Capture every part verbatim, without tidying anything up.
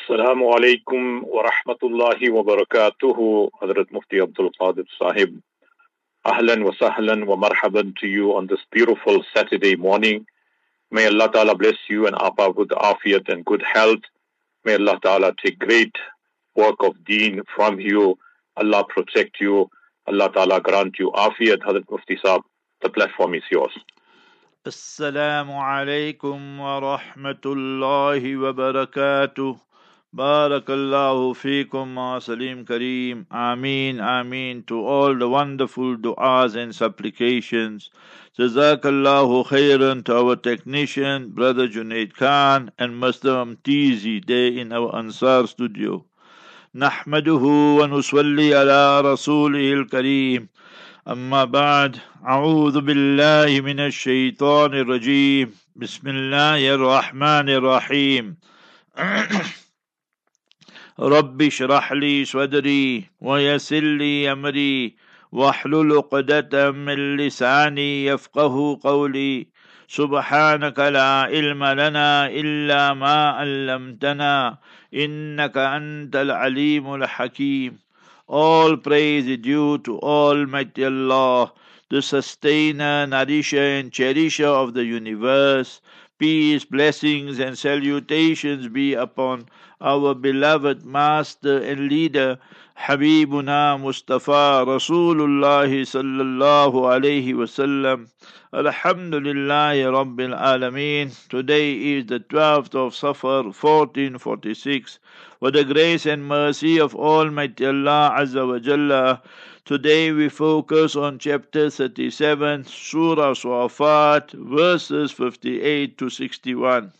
Assalamu alaikum wa rahmatullahi wa barakatuhu, Hazrat Mufti Abdul Qadir Sahib. Ahlan wa sahlan wa marhaban to you on this beautiful Saturday morning. May Allah Ta'ala bless you and Apa with afiyat and good health. May Allah Ta'ala take great work of deen from you. Allah protect you. Allah Ta'ala grant you afiyat. Hazrat Mufti Sahib, the platform is yours. Assalamu alaikum wa rahmatullahi wa barakatuh. Barakallahu feekum ma Salim Kareem. Ameen, Ameen to all the wonderful du'as and supplications. Jazakallahu khairan to our technician, Brother Junaid Khan, and Master Amtizi there in our Ansar studio. Nahmaduhu wa nusalli ala rasulihil Kareem. أما بعد أعوذ بالله من الشيطان الرجيم بسم الله الرحمن الرحيم رب اشرح لي صدري ويسر لي أمري واحلل عقدة من لساني يفقه قولي سبحانك لا علم لنا إلا ما علمتنا إنك أنت العليم الحكيم. All praise is due to Almighty Allah, the sustainer, nourisher and cherisher of the universe. Peace, blessings and salutations be upon our beloved Master and Leader, Habibuna Mustafa Rasulullah sallallahu alayhi wasallam. Alhamdulillahi Rabbil Alameen. Today is the twelfth of Safar, fourteen forty-six. For the grace and mercy of Almighty Allah Azza wa Jalla, today we focus on chapter thirty-seven, Surah Safat, verses fifty-eight to sixty-one.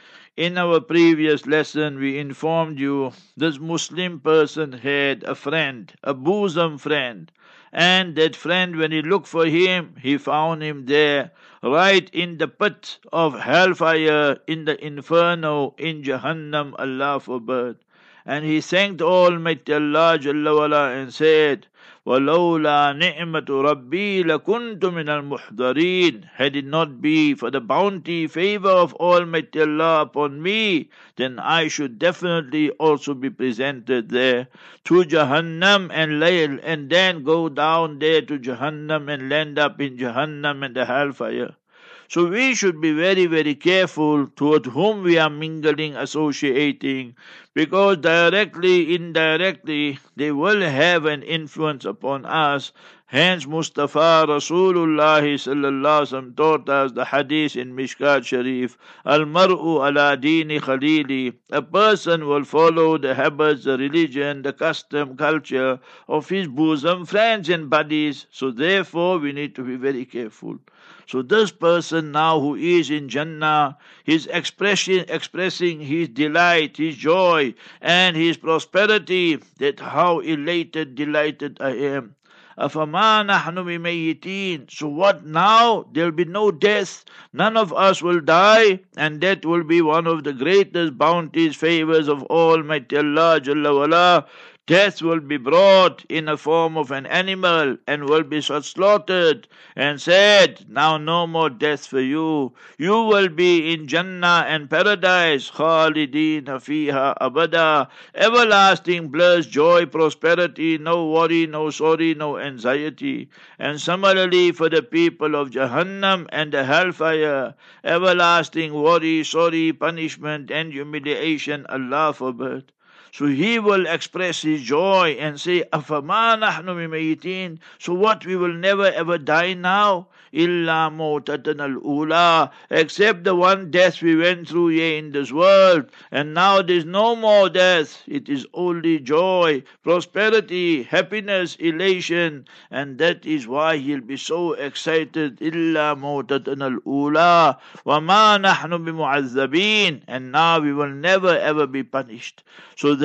In our previous lesson, we informed you this Muslim person had a friend, a bosom friend, and that friend, when he looked for him, he found him there, right in the pit of hellfire, in the inferno, in Jahannam, Allah forbid. And he thanked Almighty Allah Jalla wala and said, وَلَوْلَا نِعْمَةُ رَبِّي لَكُنْتُ مِنَ الْمُحْضَرِينَ. Had it not be for the bounty, favor of Almighty Allah upon me, then I should definitely also be presented there to Jahannam and layl, and then go down there to Jahannam and land up in Jahannam and the hellfire. So we should be very, very careful toward whom we are mingling, associating, because directly, indirectly, they will have an influence upon us. Hence, Mustafa Rasulullah sallallahu alaihi wasallam taught us the hadith in Mishkat Sharif, Al-mar'u ala dini khalili. A person will follow the habits, the religion, the custom, culture of his bosom friends and buddies. So therefore, we need to be very careful. So this person now who is in Jannah, he's expressing, expressing his delight, his joy, and his prosperity, that how elated, delighted I am. أَفَمَا نَحْنُ بِمَيِّتِينَ. So what now? There will be no death. None of us will die, and that will be one of the greatest bounties, favors of Almighty Allah Jalla wala. Death will be brought in the form of an animal and will be slaughtered and said, now no more death for you. You will be in Jannah and paradise, khalideen fiha abada, everlasting bliss, joy, prosperity, no worry, no sorry, no anxiety. And similarly for the people of Jahannam and the hellfire, everlasting worry, sorry, punishment and humiliation, Allah forbid. So he will express his joy and say, أَفَمَا نَحْنُ بِمَيِّتِينَ. So what, we will never ever die now? إِلَّا مَوْتَتَنَا الْأُولَى. Except the one death we went through here in this world. And now there is no more death. It is only joy, prosperity, happiness, elation. And that is why he'll be so excited. إِلَّا مَوْتَتَنَا الْأُولَى وَمَا نَحْنُ بِمُعَذَّبِينَ. And now we will never ever be punished. So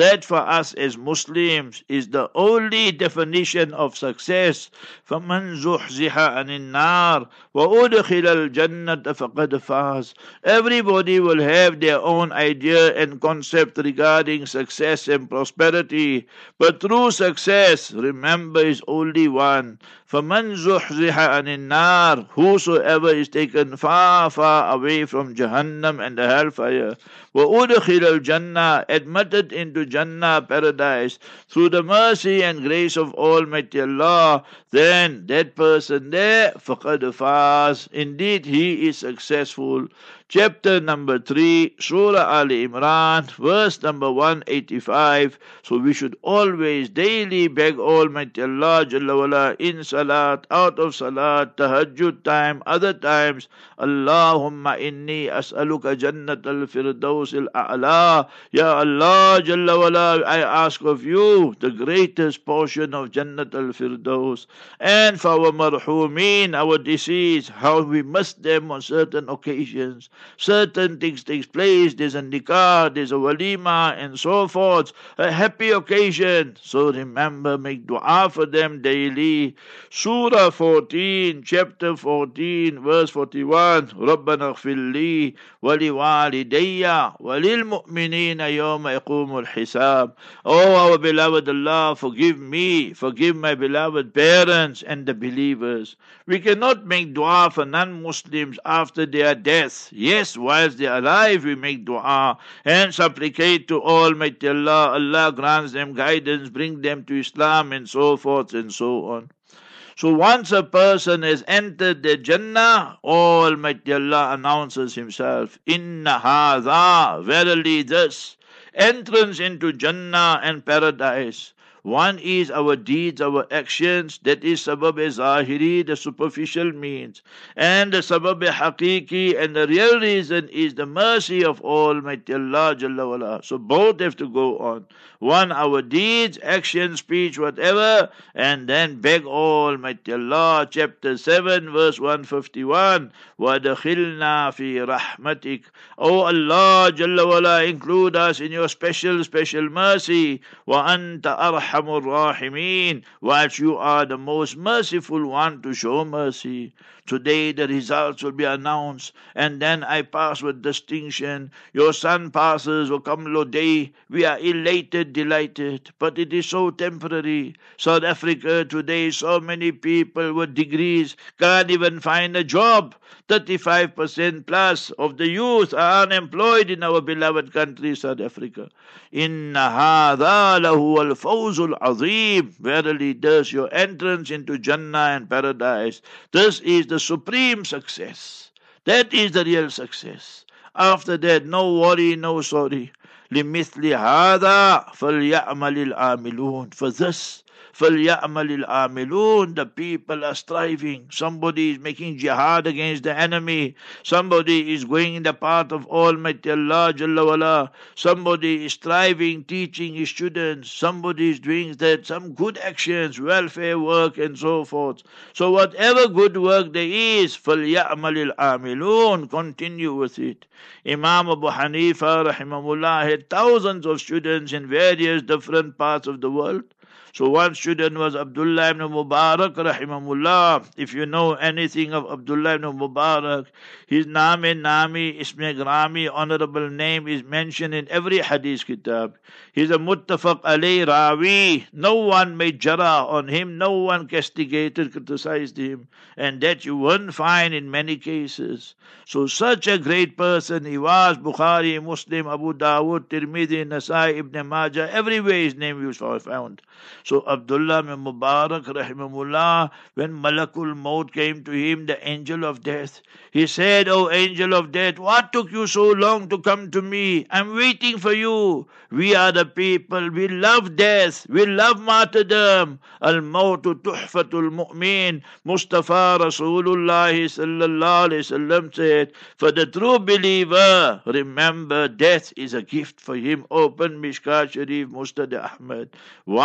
that for us as Muslims is the only definition of success. فَمَنْ زُحْزِحَ عَنِ النَّارِ وَأُدْخِلَ الْجَنَّةَ فَقَدْ فَازَ. Everybody will have their own idea and concept regarding success and prosperity, but true success, remember, is only one. فَمَنْ زُحْزِحَ عَنِ النَّارِ, whosoever is taken far, far away from Jahannam and the hellfire, وَأُدْخِلَ الْجَنَّةِ, admitted into Jannah, paradise, through the mercy and grace of Almighty Allah, then that person there, فَقَدْ فَازَ, indeed he is successful. Chapter number three, Surah Ali Imran, verse number one eighty-five. So we should always daily beg Almighty Allah Jalla wala in salat, out of salat, tahajjud time, other times, Allahumma inni as'aluka jannat al-firdaus al-a'la. Ya Allah Jalla wala, I ask of you the greatest portion of Jannat al-firdaus. And for our marhumeen, our deceased, how we miss them on certain occasions. Certain things takes place, there's a nikah, there's a walima, and so forth, a happy occasion. So remember, make dua for them daily. Surah fourteen, chapter fourteen, verse forty-one. رَبَّنَا اغْفِرْ لِي وَلِوَالِدَيَّ وَلِلْمُؤْمِنِينَ يَوْمَ يَقُومُ الْحِسَابِ. Oh, our beloved Allah, forgive me, forgive my beloved parents and the believers. We cannot make dua for non-Muslims after their death. Yes, whilst they are alive, we make dua and supplicate to Almighty Allah. Allah grants them guidance, bring them to Islam, and so forth and so on. So once a person has entered the Jannah, Almighty Allah announces Himself, Inna hadha, verily this, entrance into Jannah and paradise. One is our deeds, our actions, that is sabab-e-zahiri, the superficial means. And the sabab-e-haqiqi, and the real reason is the mercy of Almighty Allah Jalla wala. So both have to go on. One, our deeds, action, speech, whatever, and then beg Almighty Allah. Chapter seven, verse one fifty-one. وَدَخِلْنَا فِي رَحْمَتِكَ. O Allah Jalla wala, include us in your special, special mercy. وَأَنْتَ أَرْحَمُ الرَّاحِمِينَ. Whilst you are the most merciful one to show mercy. Today the results will be announced, and then I pass with distinction. Your son passes, O Kamlo Day. We are elated, delighted, but it is so temporary. South Africa today, so many people with degrees can't even find a job. thirty-five percent plus of the youth are unemployed in our beloved country, South Africa. Inna hadha lahu al-fawzul azim. Verily, thus your entrance into Jannah and paradise, this is the supreme success. That is the real success. After that, no worry, no sorry. لِمِثْلِ هَذَا فَلْيَعْمَلِ الْعَامِلُونَ. For this, فَلْيَعْمَلِ الْعَامِلُونَ, the people are striving. Somebody is making jihad against the enemy. Somebody is going in the path of Almighty Allah Jalla wala. Somebody is striving, teaching his students. Somebody is doing that, some good actions, welfare work, and so forth. So whatever good work there is, فَلْيَعْمَلِ الْعَامِلُونَ, continue with it. Imam Abu Hanifa rahimahullah had thousands of students in various different parts of the world. So one student was Abdullah ibn Mubarak rahimahullah. If you know anything of Abdullah ibn Mubarak, his Name Nami, Isme Grami, honorable name, is mentioned in every hadith kitab. He's a muttafaq alayh rawi. No one made jara on him, no one castigated, criticized him, and that you won't find in many cases. So such a great person he was. Bukhari, Muslim, Abu Dawud, Tirmidhi, Nasai, Ibn Majah, everywhere his name was found. So Abdullah ibn Mubarak rahimahullah, when Malakul Maut came to him, the angel of death, he said, "O angel of death, what took you so long to come to me? I'm waiting for you. We are the people, we love death, we love martyrdom. Al-Mautu tuhfatul mu'min." Mustafa Rasulullah sallallahu alayhi wasallam said, for the true believer, remember, death is a gift for him. Open Mishkat Sharif, Mustad Ahmad. Why?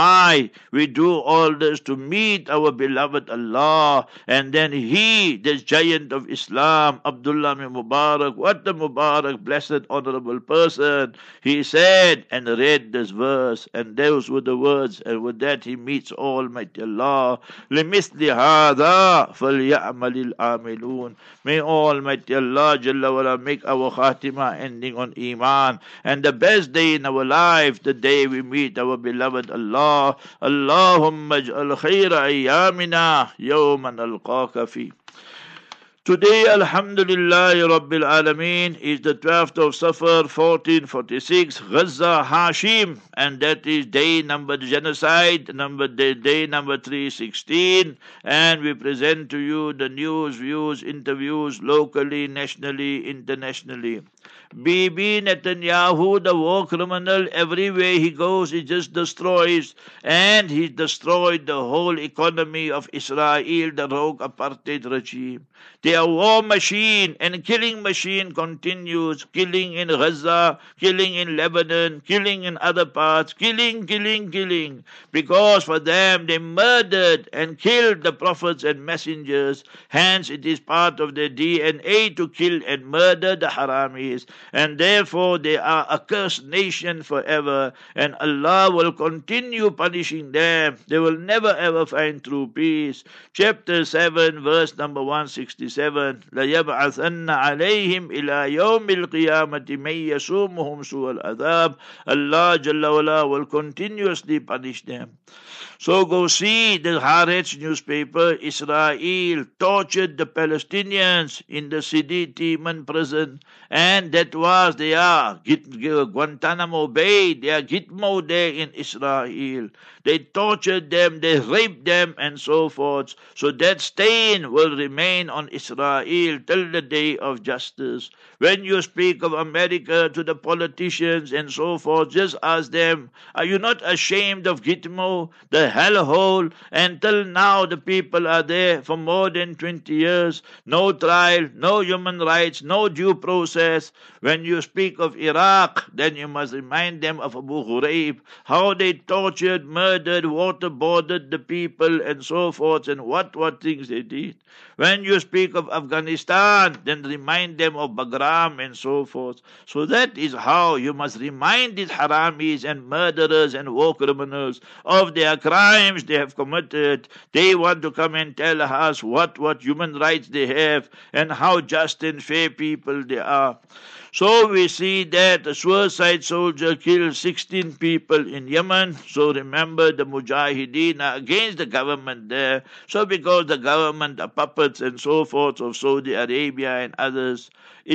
why we do all this? To meet our beloved Allah. And then he, the giant of Islam, Abdullah bin Mubarak, what a Mubarak, blessed, honorable person, he said and read this verse, and those were the words, and with that he meets Almighty Allah. لِمِثْلِ هَذَا فَلْيَعْمَلِ الْعَامِلُونَ. May Almighty Allah Jalla wala make our khatima ending on Iman, and the best day in our life, the day we meet our beloved Allah. Allahumma ij'al khayra ayyamina yawman alqaka fi. Today, Alhamdulillah Rabbil Alameen, is the twelfth of Safar, fourteen forty-six, Gaza Hashim, and that is day number genocide, number day, day number three sixteen, and we present to you the news, views, interviews, locally, nationally, internationally. Bibi Netanyahu, the war criminal, everywhere he goes, he just destroys, and he destroyed the whole economy of Israel, the rogue apartheid regime. Their war machine and killing machine continues, killing in Gaza, killing in Lebanon, killing in other parts, killing, killing, killing, because for them they murdered and killed the prophets and messengers. Hence it is part of their D N A to kill and murder the Haramis, and therefore they are a cursed nation forever, and Allah will continue punishing them. They will never ever find true peace. Chapter seven, verse number one sixty-seven, لَيَبْعَثَنَّ عَلَيْهِمْ إِلَى يَوْمِ الْقِيَامَةِ مَنْ يَسُومُهُمْ سُوءَ الْعَذَابِ. Allah Jalla wala will continuously punish them. So go see the Haaretz newspaper. Israel tortured the Palestinians in the Sidi Timan prison, and that was their Guantanamo Bay, their Gitmo there in Israel. They tortured them, they raped them, and so forth. So that stain will remain on Israel till the day of justice. When you speak of America to the politicians and so forth, just ask them, are you not ashamed of Gitmo, the hellhole? Until now the people are there for more than twenty years. No trial, no human rights, no due process. When you speak of Iraq, then you must remind them of Abu Ghuraib, how they tortured, murdered, waterboarded the people and so forth, and what, what things they did. When you speak of Afghanistan, then remind them of Bagram and so forth. So that is how you must remind these Haramis and murderers and war criminals of their crimes they have committed. They want to come and tell us what, what human rights they have and how just and fair people they are. So we see that a suicide soldier killed sixteen people in Yemen. So remember, the Mujahideen are against the government there. So because the government are puppets and so forth of Saudi Arabia and others,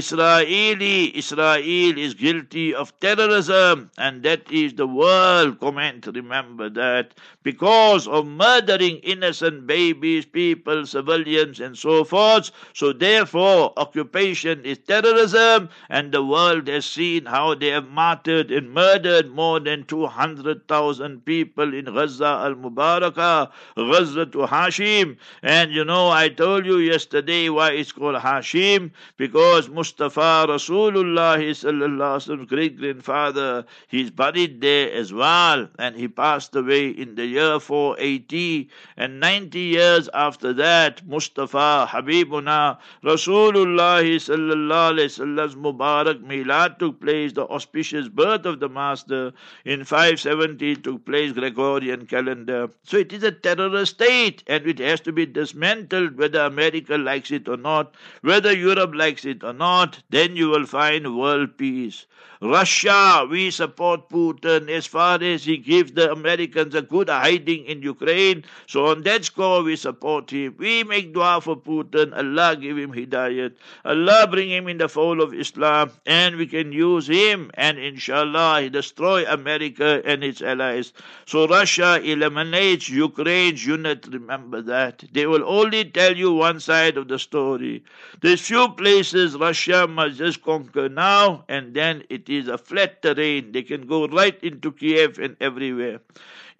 Israeli, Israel is guilty of terrorism, and that is the world comment. Remember that. Because of murdering innocent babies, people, civilians, and so forth. So therefore, occupation is terrorism, and the world has seen how they have martyred and murdered more than two hundred thousand people in Gaza al-Mubarakah, Gaza to Hashim. And you know, I told you yesterday why it's called Hashim, because Mustafa Rasulullah sallallahu great grandfather, he's buried there as well, and he passed away in the year four eighty, and ninety years after that, Mustafa Habibuna Rasulullah sallallahu alaihi wasallam's Mubarak Milad took place, the auspicious birth of the Master. In five seventy took place Gregorian calendar. So it is a terrorist state, and it has to be dismantled whether America likes it or not, whether Europe likes it or not. Then you will find world peace. Russia, we support Putin as far as he gives the Americans a good hiding in Ukraine. So on that score, we support him. We make dua for Putin. Allah give him hidayat. Allah bring him in the fold of Islam, and we can use him, and inshallah he destroy America and its allies. So Russia eliminates Ukraine's unit. Remember that. They will only tell you one side of the story. There's few places Russia must just conquer now, and then it is a flat terrain. They can go right into Kiev and everywhere.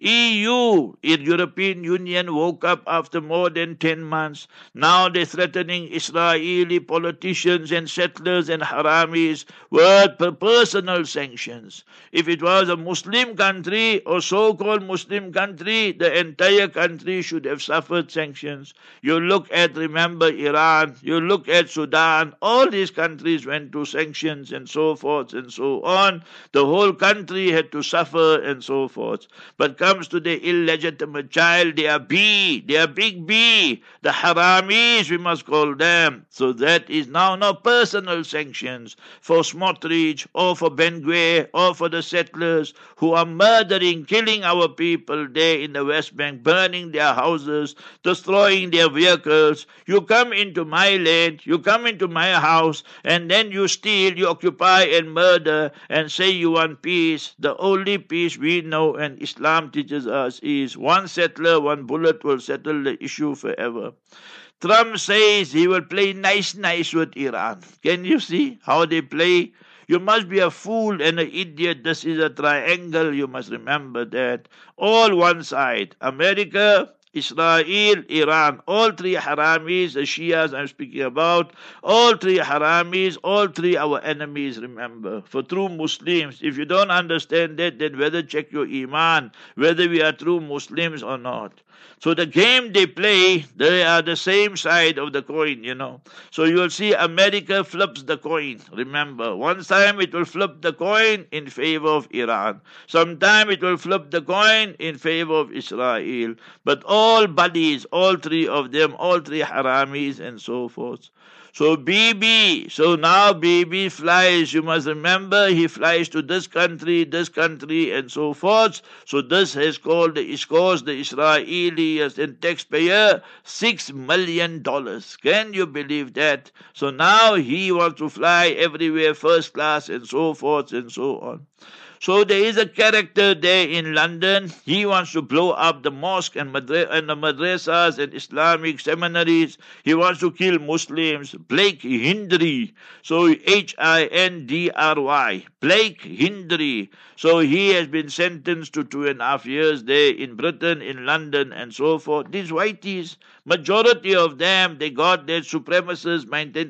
E U, European Union, woke up after more than ten months. Now they're threatening Israeli politicians and settlers and haramis with personal sanctions. If it was a Muslim country or so-called Muslim country, the entire country should have suffered sanctions. You look at, remember, Iran, you look at Sudan, all these countries went to sanctions and so forth and so on. The whole country had to suffer and so forth. But comes to the illegitimate child, they are B, they are big B, the haramis, we must call them. So that is now no personal sanctions for Smotrich or for Ben-Gvir or for the settlers who are murdering, killing our people there in the West Bank, burning their houses, destroying their vehicles. You come into my land, you come into my house, and then you steal, you occupy and murder and say you want peace. The only peace we know and Islam teaches us is one settler, one bullet will settle the issue forever. Trump says he will play nice, nice with Iran. Can you see how they play? You must be a fool and an idiot. This is a triangle. You must remember that. All one side. America, Israel, Iran, all three haramis, the Shias I'm speaking about, all three haramis, all three our enemies, remember. For true Muslims, if you don't understand that, then whether check your iman, whether we are true Muslims or not. So the game they play, they are the same side of the coin, you know. So you'll see America flips the coin. Remember, one time it will flip the coin in favor of Iran. Sometime it will flip the coin in favor of Israel. But all buddies, all three of them, all three haramis and so forth. So Bibi, so now Bibi flies, you must remember, he flies to this country, this country, and so forth. So this has called, is caused the Israelis and taxpayer six million dollars. Can you believe that? So now he wants to fly everywhere, first class, and so forth and so on. So there is a character there in London. He wants to blow up the mosque and, madra- and the madrasas and Islamic seminaries. He wants to kill Muslims. Blake Hindri. So H I N D R Y. Blake Hindri. So he has been sentenced to two and a half years there in Britain, in London, and so forth. These whiteys, majority of them, they got their supremacist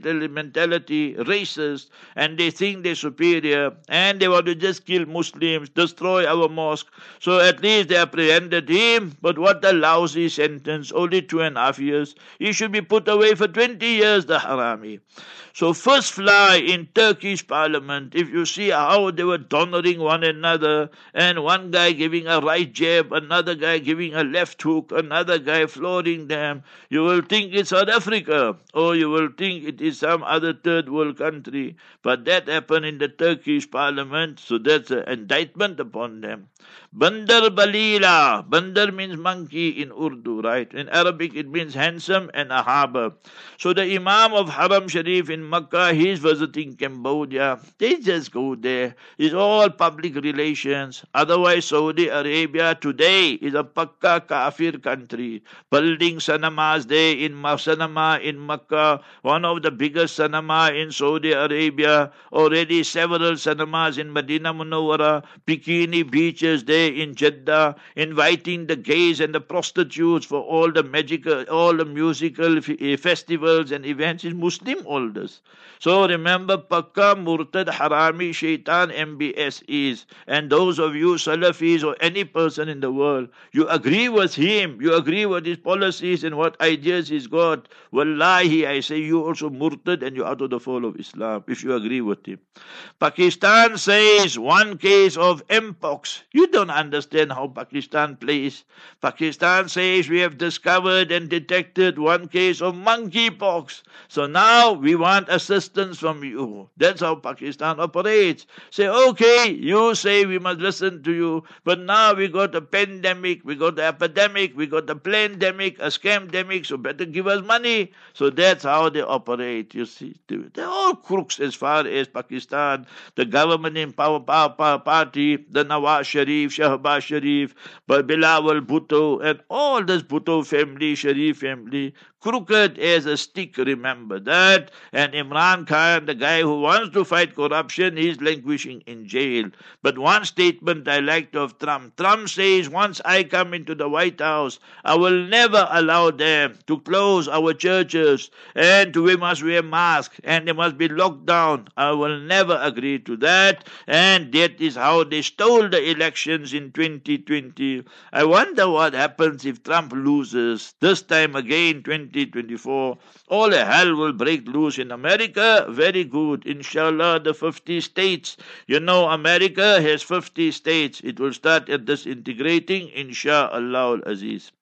mentality, racist, and they think they're superior, and they want to just kill Muslims, destroy our mosque. So at least they apprehended him, but what a lousy sentence, only two and a half years. He should be put away for twenty years, the harami. So first fly in Turkish parliament, if you see how they were donoring one another, and one guy giving a right jab, another guy giving a left hook, another guy flooring them, you will think it's South Africa, or you will think it is some other third world country. But that happened in the Turkish parliament, so that's an indictment upon them. Bandar Balila. Bandar means monkey in Urdu, right? In Arabic it means handsome and a harbor. So the Imam of Haram Sharif in Makkah, he is visiting Cambodia. They just go there. It's all public relations. Otherwise, Saudi Arabia today is a Pakka Kafir country. Building cinemas there in Cinema in Makkah, one of the biggest cinema in Saudi Arabia. Already several cinemas in Medina Munawwara, bikini beaches there in Jeddah, inviting the gays and the prostitutes for all the magical, all the musical f- festivals and events. Is Muslim all this. So remember, Pakka Murtad Harami Shaitan M B S is, and those of you Salafis or any person in the world, you agree with him, you agree with his policies and what ideas he's got. Wallahi, I say you also Murtad and you're out of the fold of Islam if you agree with him. Pakistan says one case of Mpox. You don't understand how Pakistan plays. Pakistan says we have discovered and detected one case of monkeypox. So now we want assistance from you. That's how Pakistan operates. Say, okay, you say we must listen to you, but now we got a pandemic, we got the epidemic, we got the pandemic, a scamdemic, so better give us money. So that's how they operate, you see. They're all crooks as far as Pakistan, the government in power, power, power party, the Nawaz Sharif, Shahbaz Sharif, but Bilawal Bhutto, and all this Bhutto family, Sharif family, crooked as a stick, remember that. And Imran Khan, the guy who wants to fight corruption, is languishing in jail. But one statement I liked of Trump. Trump says, once I come into the White House, I will never allow them to close our churches and to we must wear masks and they must be locked down. I will never agree to that. And that is how they stole the elections in twenty twenty. I wonder what happens if Trump loses this time again, twenty twenty-four. All hell will break loose in America. Very good. Inshallah, the fifty states. You know, America has fifty states. It will start at disintegrating, inshallah al-Aziz.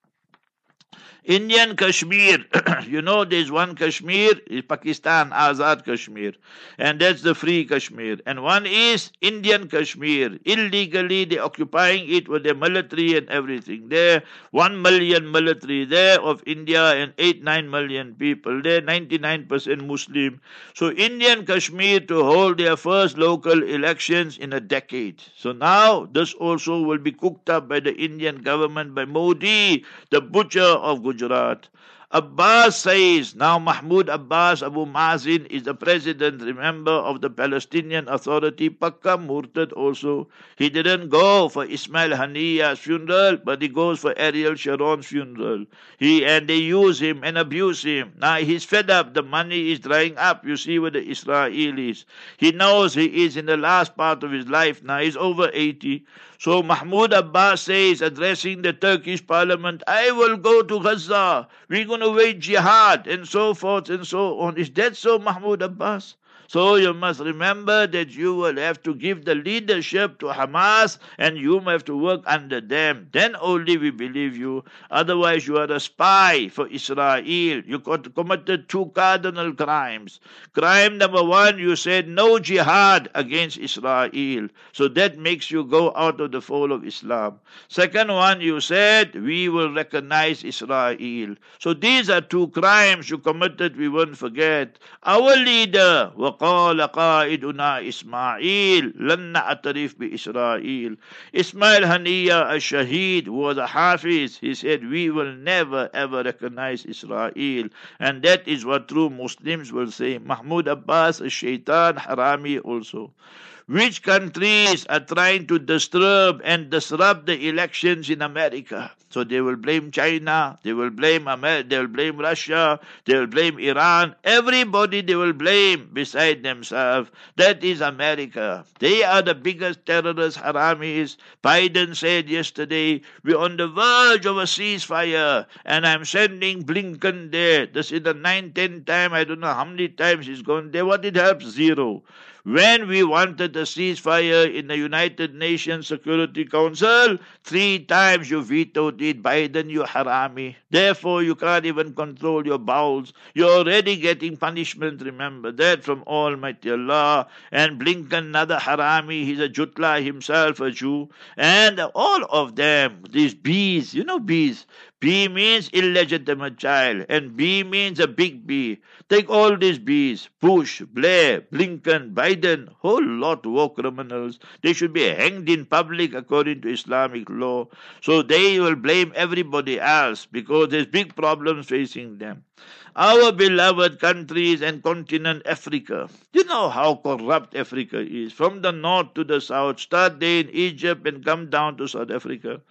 Indian Kashmir, you know there's one Kashmir, is Pakistan, Azad Kashmir, and that's the free Kashmir. And one is Indian Kashmir. Illegally they're occupying it with their military and everything. There, one million military there of India and eight, nine million people. They're ninety-nine percent Muslim. So Indian Kashmir to hold their first local elections in a decade. So now this also will be cooked up by the Indian government, by Modi, the butcher of Gujarat. Abbas says, now Mahmoud Abbas Abu Mazin is the president, remember, of the Palestinian Authority, Pakka Murtad also. He didn't go for Ismail Haniya's funeral, but he goes for Ariel Sharon's funeral. He and they use him and abuse him. Now he's fed up, the money is drying up, you see, with the Israelis. He knows he is in the last part of his life now, he's over eighty. So Mahmoud Abbas says, addressing the Turkish parliament, I will go to Gaza. We're going to wage jihad and so forth and so on. Is that so, Mahmoud Abbas? So you must remember that you will have to give the leadership to Hamas and you have to work under them. Then only we believe you. Otherwise you are a spy for Israel. You committed two cardinal crimes. Crime number one, you said no jihad against Israel. So that makes you go out of the fold of Islam. Second one, you said we will recognize Israel. So these are two crimes you committed, we won't forget. Our leader, قال قائدنا إسماعيل لن نعترف بإسرائيل. Ismail Haniya al-Shahid, who was a Hafiz, he said, we will never ever recognize Israel. And that is what true Muslims will say. Mahmoud Abbas, a shaitan, harami also. Which countries are trying to disturb and disrupt the elections in America? So they will blame China, they will blame America, they will blame Russia, they will blame Iran. Everybody they will blame beside themselves. That is America. They are the biggest terrorist haramis. Biden said yesterday, we're on the verge of a ceasefire, and I'm sending Blinken there. This is the ninth, tenth time, I don't know how many times he's gone there. What it helps? Zero. When we wanted a ceasefire in the United Nations Security Council, three times you vetoed it, Biden, you harami. Therefore, you can't even control your bowels. You're already getting punishment, remember that, from Almighty Allah. And Blinken, another harami, he's a jutla himself, a Jew. And all of them, these bees, you know bees. B means illegitimate child, and B means a big B. Take all these Bs, Bush, Blair, Blinken, Biden, whole lot of war criminals. They should be hanged in public according to Islamic law. So they will blame everybody else because there's big problems facing them. Our beloved countries and continent Africa. You know how corrupt Africa is. From the north to the south, start there in Egypt and come down to South Africa.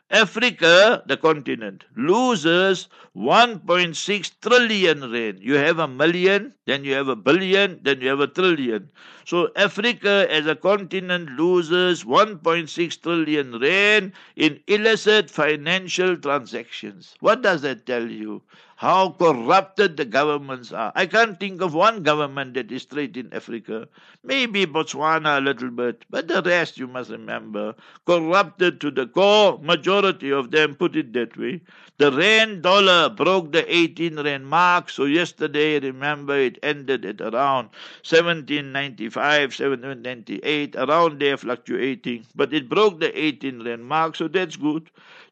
Africa, the continent, loses one point six trillion rand. You have a million, then you have a billion, then you have a trillion. So Africa as a continent loses one point six trillion rand in illicit financial transactions. What does that tell you? How corrupted the governments are. I can't think of one government that is straight in Africa. Maybe Botswana a little bit, but the rest you must remember, corrupted to the core. Majority of them put it that way. The rand dollar broke the eighteen rand mark, so yesterday, remember, it ended at around seventeen ninety-five, seventeen ninety-eight, around there fluctuating, but it broke the eighteen rand mark, so that's good.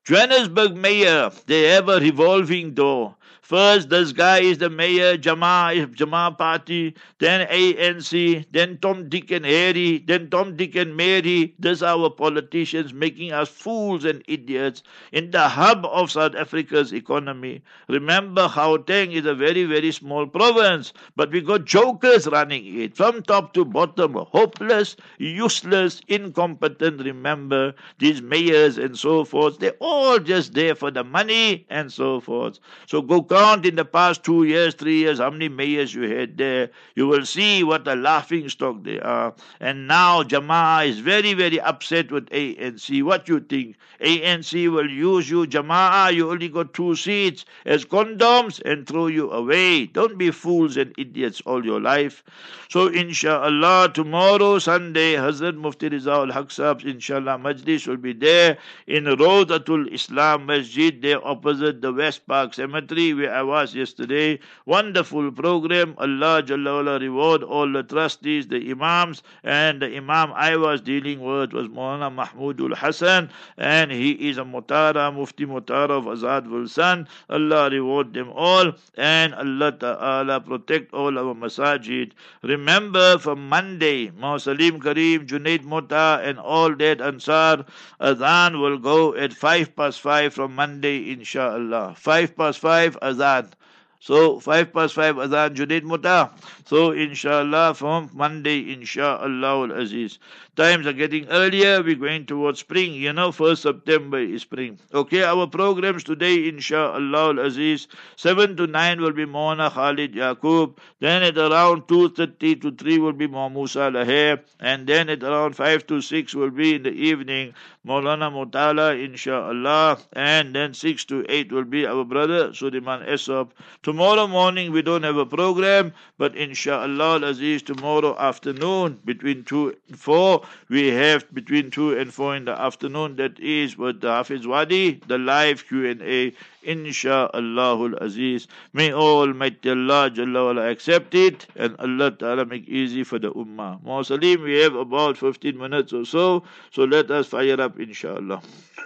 Johannesburg mayor, they have a revolving door. First, this guy is the mayor, Jama, Jama party, then A N C, then Tom, Dick and Harry, then Tom, Dick and Mary. These are our politicians making us fools and idiots in the hub of South Africa's economy. Remember, Gauteng is a very, very small province, but we got jokers running it from top to bottom, hopeless, useless, incompetent. Remember, these mayors and so forth, they're all just there for the money and so forth. So go count in the past two years, three years, how many mayors you had there. You will see what a laughing stock they are. And now Jama'ah is very, very upset with A N C. What you think? A N C will use you, Jama'ah, you only got two seats, as condoms and throw you away. Don't be fools and idiots all your life. So inshallah, tomorrow, Sunday, Hazrat Mufti Riza al-Haq Sahib's inshallah majlis will be there in Rawdatul Islam Masjid, there opposite the West Park Cemetery where I was yesterday. Wonderful program. Allah Jalla wala reward all the trustees, the imams, and the imam I was dealing with was Maulana Mahmoodul Hassan, and he is a Mutara, Mufti Mutara of Azad Vulsan. Allah reward them all, and Allah Ta'ala protect all our masajid. Remember, from Monday, Maw Salim Kareem, Junaid Mota, and all that Ansar, Adhan will go at five past five from Monday, inshallah. Five past five, Adhan. So, five past five, Adhan, Junaid Mota. So, inshallah, from Monday, inshallah al-Aziz. Times are getting earlier. We're going towards spring. You know, first September is spring. Okay, our programs today, inshallah al-Aziz. seven to nine will be Maulana Khalid Yaqub. Then at around two thirty to three will be Maulana Musa Laher. And then at around five to six will be in the evening Maulana Mutala, inshallah. And then six to eight will be our brother Suleiman Esop. Tomorrow morning we don't have a program, but inshallah al-Aziz, tomorrow afternoon between two and four, we have between two and four in the afternoon, that is with the Hafiz Wadi, the live Q and A, insha'Allah al-Aziz. May Almighty Allah Jalla wala accept it, and Allah Ta'ala make easy for the Ummah. Maw Salim, we have about fifteen minutes or so, so let us fire up, inshallah.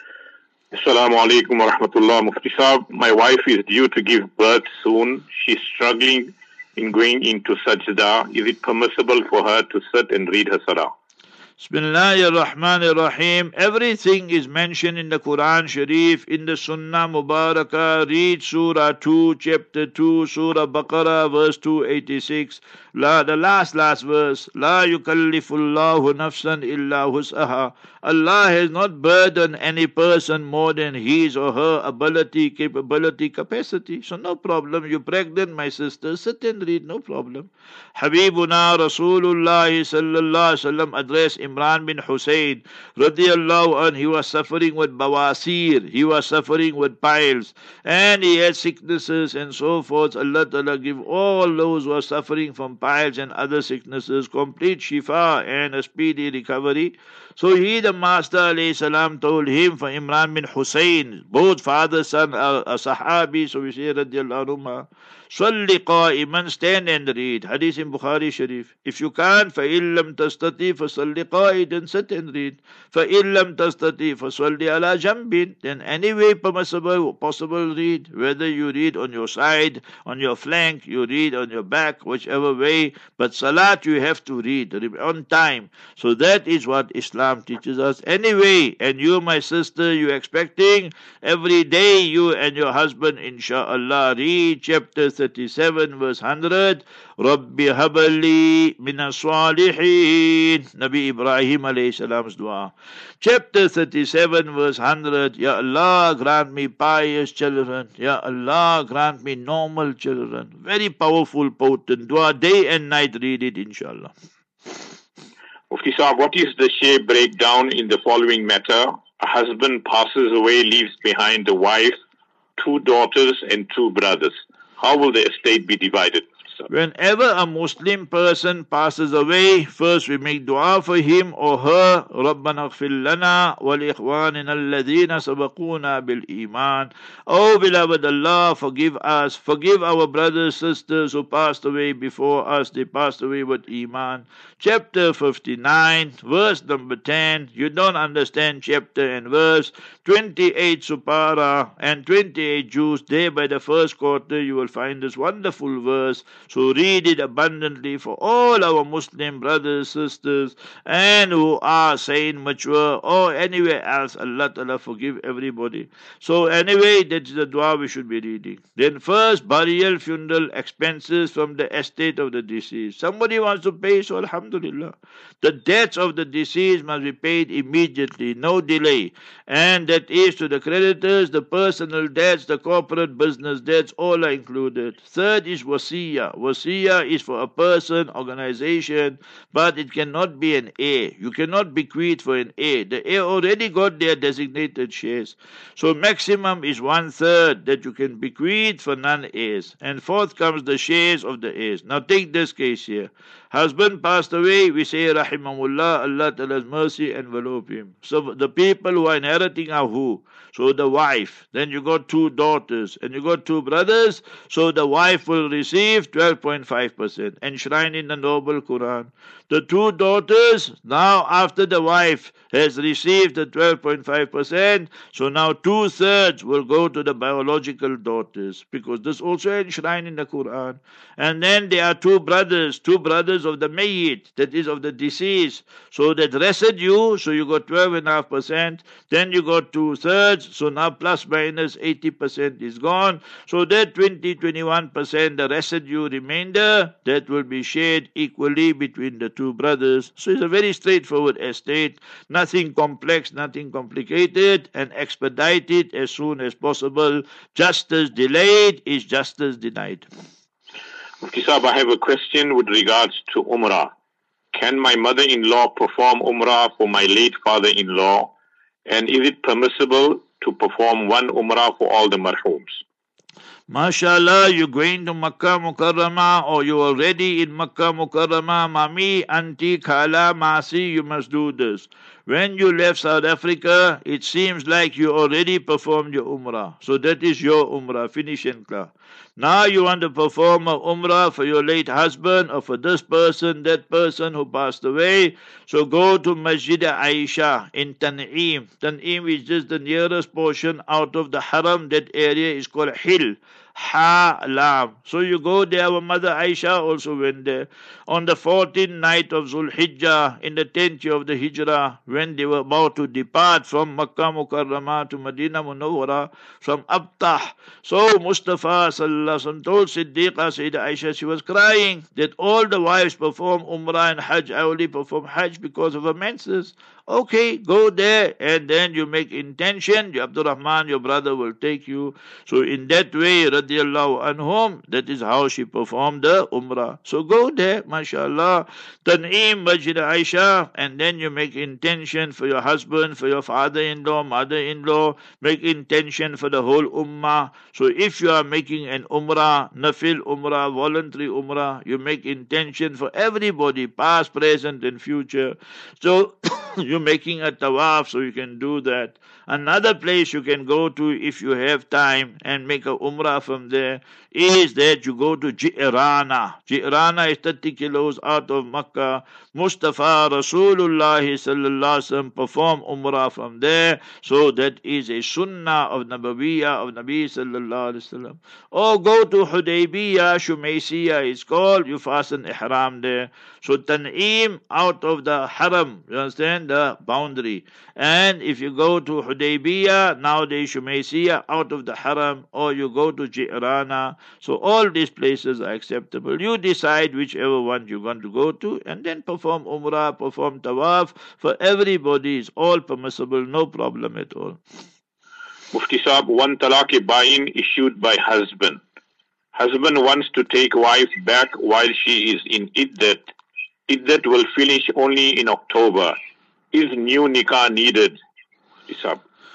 Assalamu alaikum wa rahmatullah. Mufti Sahib, my wife is due to give birth soon. She's struggling in going into sajda. Is it permissible for her to sit and read her salah? Bismillahir Rahmanir Rahim. Everything is mentioned in the Quran Sharif, in the Sunnah Mubarakah. Read Surah two, chapter two, Surah Baqarah, verse two eighty-six. La, the last, last verse. La yukallifullahu nafsan illa hus'aha. Allah has not burdened any person more than his or her ability, capability, capacity. So no problem. You're pregnant, my sister, sit and read, no problem. Habibuna Rasulullah sallallahu alaihi wasallam addressed Imran bin Hussein radiyallahu anh. He was suffering with bawasir, he was suffering with piles, and he had sicknesses and so forth. Allah Ta'ala give all those who are suffering from piles and other sicknesses complete shifa and a speedy recovery. So he, the Master alayhi salam, told him, for Imran bin Hussein, both father son are a sahabi, so we say radiyallahu anhuma, Salli qa'iman, stand and read. Hadith in Bukhari Sharif. If you can't, فَإِن لَمْ تَسْتَطِعْ فَصَلِّ قَائِدًا, sit and read. فَإِن لَمْ تَسْتَطِعْ فَصَلِّ عَلَى جَنْبٍ, then any way permissible, possible read. Whether you read on your side, on your flank, you read on your back, whichever way. But salat you have to read on time. So that is what Islam teaches us. Anyway, and you, my sister, you expecting every day you and your husband, inshallah, read chapter thirty-seven, verse one hundred. Rabbi habali minas salihin. Nabi Ibrahim alayhi salam's dua. Chapter thirty-seven, verse one hundred. Ya Allah, grant me pious children. Ya Allah, grant me normal children. Very powerful, potent dua. Day and night read it, inshallah. Mufti Sahib, what is the share breakdown in the following matter? A husband passes away, leaves behind a wife, two daughters and two brothers. How will the estate be divided? Whenever a Muslim person passes away, first we make dua for him or her. رَبَّنَا اغْفِرْ لَنَا وَلِإِخْوَانِنَا الَّذِينَ سَبَقُونَا بِالْإِيمَانِ. Oh beloved Allah, forgive us, forgive our brothers, sisters who passed away before us, they passed away with Iman. Chapter fifty-nine, verse number ten. You don't understand chapter and verse. twenty-eight Supara and twenty-eight Jews, there by the first quarter you will find this wonderful verse. So read it abundantly for all our Muslim brothers, sisters, and who are sane, mature, or anywhere else. Allah Ta'ala forgive everybody. So anyway, that's the dua we should be reading. Then first, burial, funeral expenses from the estate of the deceased. Somebody wants to pay, so Alhamdulillah. The debts of the deceased must be paid immediately, no delay. And that is to the creditors, the personal debts, the corporate business debts, all are included. Third is wasiya. Wasiya is for a person, organization, but it cannot be an heir. You cannot bequeath for an heir. The heir already got their designated shares. So maximum is one third that you can bequeath for non-heirs. And fourth comes the shares of the heirs. Now take this case here. Husband passed away, we say Rahimahullah, Allah Ta'ala's mercy envelope him. So the people who are inheriting are who? So the wife. Then you got two daughters and you got two brothers. So the wife will receive twelve point five percent enshrined in the noble Quran. The two daughters, now after the wife has received the twelve point five percent, so now two thirds will go to the biological daughters, because this also enshrined in the Quran. And then there are two brothers, two brothers of the mayyit, that is of the deceased. So that residue, so you got twelve point five percent, then you got two thirds, so now plus minus eighty percent is gone. So that twenty, twenty-one percent, the residue remainder, that will be shared equally between the two brothers. So it's a very straightforward estate, nothing complex, nothing complicated, and expedite it as soon as possible. Justice delayed is justice denied. Mufti Sahib, I have a question with regards to Umrah. Can my mother-in-law perform Umrah for my late father-in-law? And is it permissible to perform one Umrah for all the marhooms? MashaAllah, you're going to Makkah Mukarramah, or you're already in Makkah Mukarramah, Mami, Auntie, Khala, Masi, you must do this. When you left South Africa, it seems like you already performed your Umrah. So that is your Umrah, finish and clear. Now you want to perform a Umrah for your late husband, or for this person, that person who passed away. So go to Masjid Aisha in Tan'im. Tan'im is just the nearest portion out of the Haram. That area is called Hill. Ha-lam. So you go there. Our mother Aisha also went there. On the fourteenth night of Zulhijjah, in the tenth year of the Hijrah, when they were about to depart from Makkah Mukarramah to Medina Munawwara, from Abtah. So Mustafa Sallallahu Alaihi Wasallam told Siddiqa, Sayyidah Aisha, she was crying that all the wives perform Umrah and Hajj. I only perform Hajj because of her menses. Okay, go there and then you make intention. Abdul Rahman, your brother, will take you. So in that way, radiallahu anhum, that is how she performed the Umrah. So go there, mashallah. Tan'im, Masjid Aisha, and then you make intention for your husband, for your father-in-law, mother-in-law. Make intention for the whole Ummah. So if you are making an Umrah, Nafil Umrah, voluntary Umrah, you make intention for everybody, past, present, and future. So you're making a tawaf, so you can do that. Another place you can go to if you have time and make a umrah from there is that you go to Ji'rana. Ji'rana is thirty kilos out of Makkah. Mustafa Rasulullah sallallahu alaihi wasallam perform umrah from there. So that is a sunnah of Nabawiyah of Nabi sallallahu alaihi wasallam. Or go to Hudaybiyah, Shumaysiyah is called. You fasten ihram there. So Tan'im out of the haram, you understand, the boundary. And if you go to Hudaybiyah, nowadays Shumaysiyah, out of the haram, or you go to Ji'rana. So all these places are acceptable. You decide whichever one you want to go to, and then perform Umrah, perform Tawaf. For everybody is all permissible, no problem at all. Mufti Sahib, one talaq-e-bain issued by husband. Husband wants to take wife back while she is in iddat. Iddat will finish only in October. Is new nikah needed? Mufti Sahib.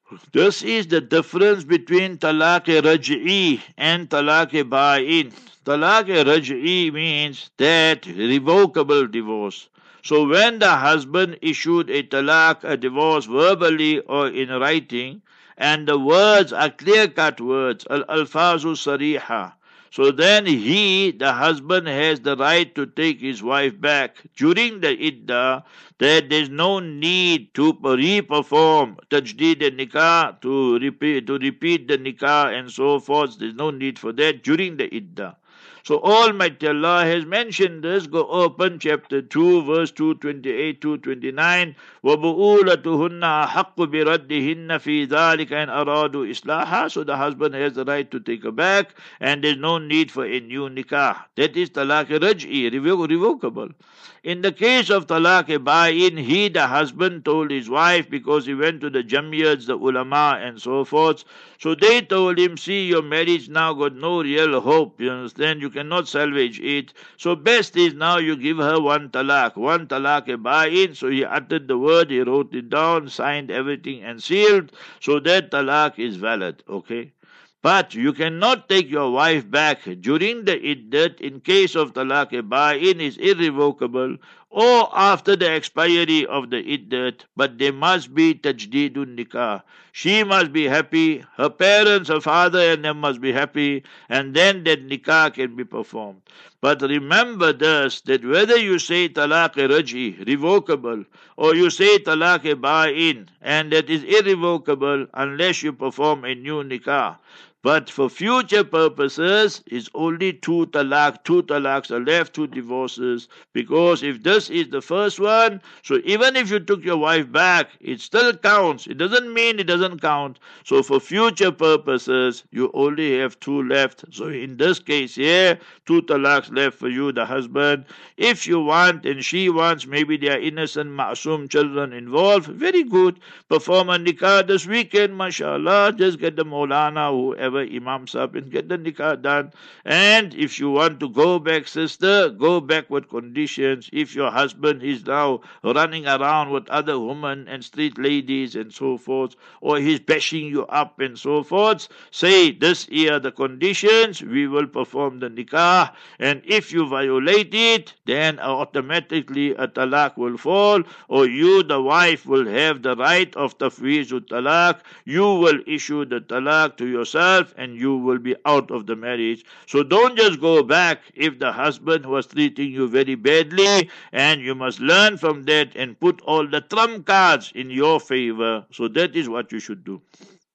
This is the difference between talaq-e-raj'i and talaq-e-ba'in. Talaq-e-raj'i means that revocable divorce. So when the husband issued a talaq, a divorce, verbally or in writing, and the words are clear-cut words, al-alfazu sariha, so then he, the husband, has the right to take his wife back during the iddah, that there's no need to re-perform tajdeed al-nikah, to repeat, to repeat the nikah and so forth. There's no need for that during the iddah. So Almighty Allah has mentioned this. Go open chapter two, verse two twenty-eight, two twenty-nine. وَبُؤُولَتُهُنَّ أَحَقُّ بِرَدِّهِنَّ فِي ذَلِكَ إِنْ أَرَادُوا إِصْلَاحًا. So the husband has the right to take her back, and there's no need for a new nikah. That is talaq-e-raj'i, revocable. In the case of talaq-e-ba'in, he, the husband, told his wife, because he went to the jamiyats, the ulama and so forth. So they told him, see, your marriage now got no real hope, you understand, you cannot salvage it. So best is now you give her one talaq, one talaq-e-ba'in. So he uttered the word, he wrote it down, signed everything and sealed. So that talaq is valid, okay? But you cannot take your wife back during the iddat. In case of talaq-e-ba'in, is irrevocable, or after the expiry of the iddat, but there must be tajdeedun nikah. She must be happy, her parents, her father and them must be happy, and then that nikah can be performed. But remember this, that whether you say talaq-e-raj'i, revocable, or you say talaq-e-ba'in, and that is irrevocable unless you perform a new nikah. But for future purposes, it's only two talaq, two talaqs are left, two divorces. Because if this is the first one, so even if you took your wife back, it still counts. It doesn't mean it doesn't count. So for future purposes, you only have two left. So in this case here, two talaqs left for you, the husband. If you want and she wants, maybe there are innocent ma'asum children involved, very good. Perform a nikah this weekend, mashallah. Just get the Maulana, whoever Imam Sahib, and get the nikah done. And if you want to go back, sister, go back with conditions. If your husband is now running around with other women and street ladies and so forth, or he's bashing you up and so forth, say this here the conditions, we will perform the nikah. And if you violate it, then automatically a talaq will fall, or you, the wife, will have the right of tafweezul talaq. You will issue the talaq to yourself, and you will be out of the marriage. So don't just go back if the husband was treating you very badly, and you must learn from that and put all the trump cards in your favor. So that is what you should do.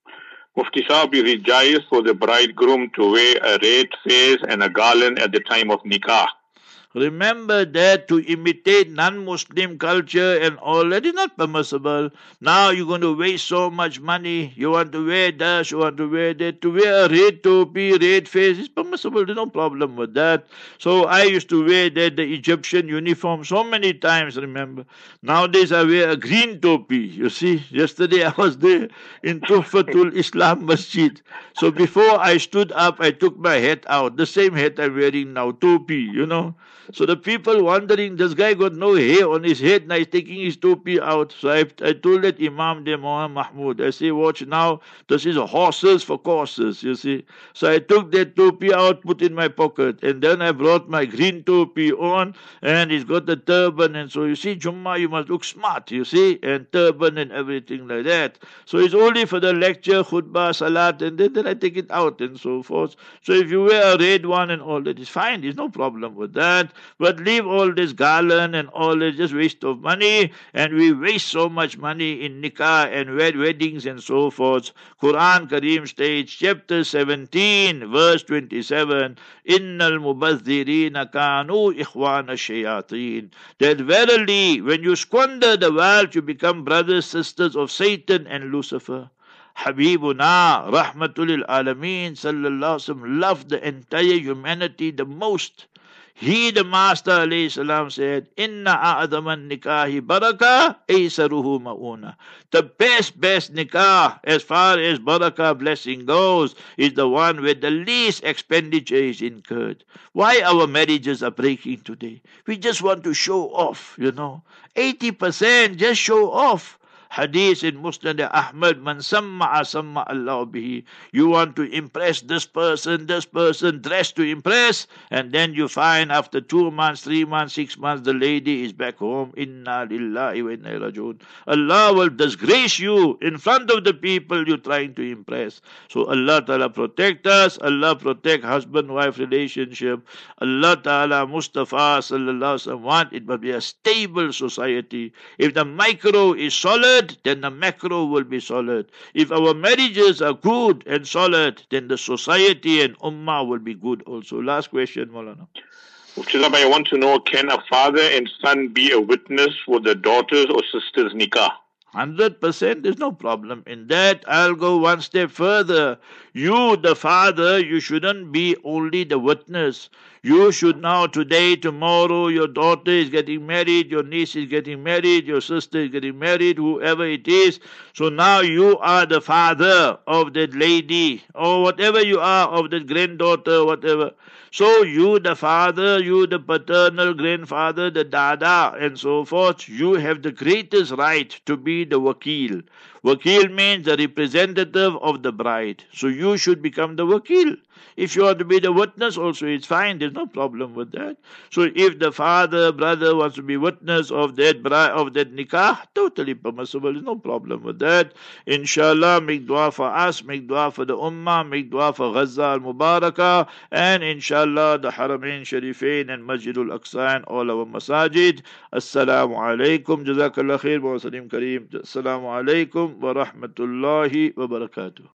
Mufti Sahib, is it jais for the bridegroom to wear a red face and a garland at the time of nikah? Remember that to imitate non-Muslim culture and all, that is not permissible. Now you're going to waste so much money. You want to wear this, you want to wear that. To wear a red topi, red face is permissible. There's no problem with that. So I used to wear that, the Egyptian uniform, so many times, remember. Nowadays I wear a green topi. You see, yesterday I was there in Tuhfatul Islam Masjid. So before I stood up, I took my hat out. The same hat I'm wearing now, topi, you know. So the people wondering, this guy got no hair on his head, now he's taking his topi out. So I, I told that Imam de Muhammad Mahmud, I say, watch now, this is horses for courses, you see. So I took that topi out, put in my pocket, and then I brought my green topi on, and he's got the turban, and so you see, Jummah, you must look smart, you see, and turban and everything like that. So it's only for the lecture, khutbah, salat, and then, then I take it out and so forth. So if you wear a red one and all that, is fine, there's no problem with that. But leave all this garland and all this, just waste of money, and we waste so much money in nikah and wed weddings and so forth. Quran Kareem states, chapter seventeen, verse twenty-seven, Innal mubazzirina kanu ikhwana shayateen. That verily, when you squander the wealth, you become brothers, sisters of Satan and Lucifer. Habibuna Rahmatul Alameen Sallallahu Alaihi Wasallam loved the entire humanity the most. He, the Master alayhi salam, said, Inna a'adaman nikahi baraka aysaruhu ma'una. The best, best nikah, as far as barakah blessing goes, is the one where the least expenditure is incurred. Why our marriages are breaking today? We just want to show off, you know. eighty percent just show off. Hadith in Musnad Ahmad, man samma'a samma Allah bihi. You want to impress this person, this person, dress to impress, and then you find after two months, three months, six months, the lady is back home. Inna lillahi wa inna ilaihi raji'un. Allah will disgrace you in front of the people you're trying to impress. So Allah Ta'ala protect us. Allah protect husband-wife relationship. Allah Ta'ala, Mustafa Sallallahu Alaihi Wasallam want it must be a stable society. If the micro is solid, then the macro will be solid. If our marriages are good and solid, then the society and ummah will be good also. Last question, Maulana. Mufti Sahib, I want to know, can a father and son be a witness for the daughter's or sister's nikah? one hundred percent, there's no problem in that. I'll go one step further. You, the father, you shouldn't be only the witness. You should now, today, tomorrow, your daughter is getting married, your niece is getting married, your sister is getting married, whoever it is. So now you are the father of that lady, or whatever you are, of that granddaughter, whatever. So you, the father, you, the paternal grandfather, the dada, and so forth, you have the greatest right to be the wakil. Wakil means the representative of the bride. So you should become the wakil. If you want to be the witness also, it's fine. There's no problem with that. So if the father, brother wants to be witness of that bride, of that nikah, totally permissible. There's no problem with that. Inshallah, make dua for us, make dua for the ummah, make dua for Gaza al-Mubarakah, and inshallah the Haramain Sharifain and Masjidul Aqsa and all our masajid. Assalamu alaikum. Jazakallah khair wa sallim kareem. Assalamu alaikum wa rahmatullahi wa barakatuh.